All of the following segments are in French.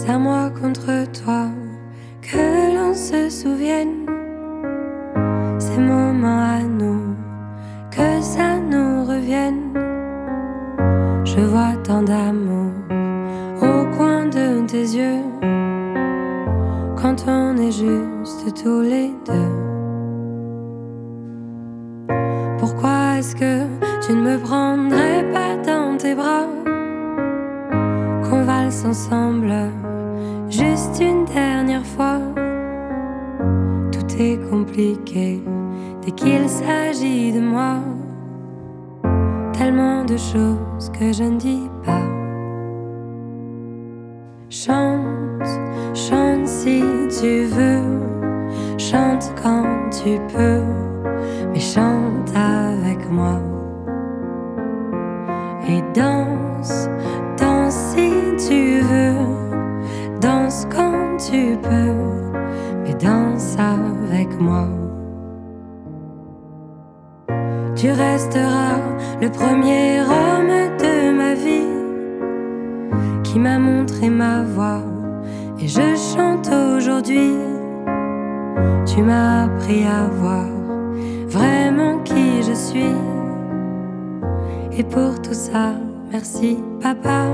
C'est à moi contre toi que l'on se souvienne. Ces moments à nous, que ça nous revienne. Je vois tant d'amour au coin de tes yeux, quand on est juste tous les deux. Pourquoi est-ce que tu ne me prendrais pas dans tes bras, qu'on valse ensemble juste une dernière fois? Tout est compliqué dès qu'il s'agit de moi. Tellement de choses que je ne dis pas. Chante, chante si tu veux, chante quand tu peux, mais chante avec moi. Et danse, danse si tu veux, danse quand tu peux, mais danse avec moi. Tu resteras le premier homme de ma vie, qui m'a montré ma voix, et je chante aujourd'hui. Tu m'as appris à voir vraiment qui je suis, et pour tout ça, merci papa.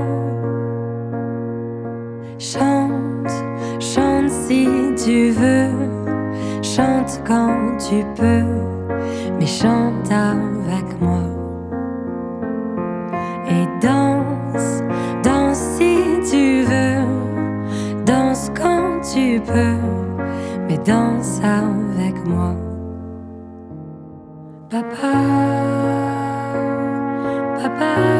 Chante, chante si tu veux, chante quand tu peux, mais chante avec moi. Et danse, danse si tu veux, danse quand tu peux, mais danse avec moi. Papa, papa.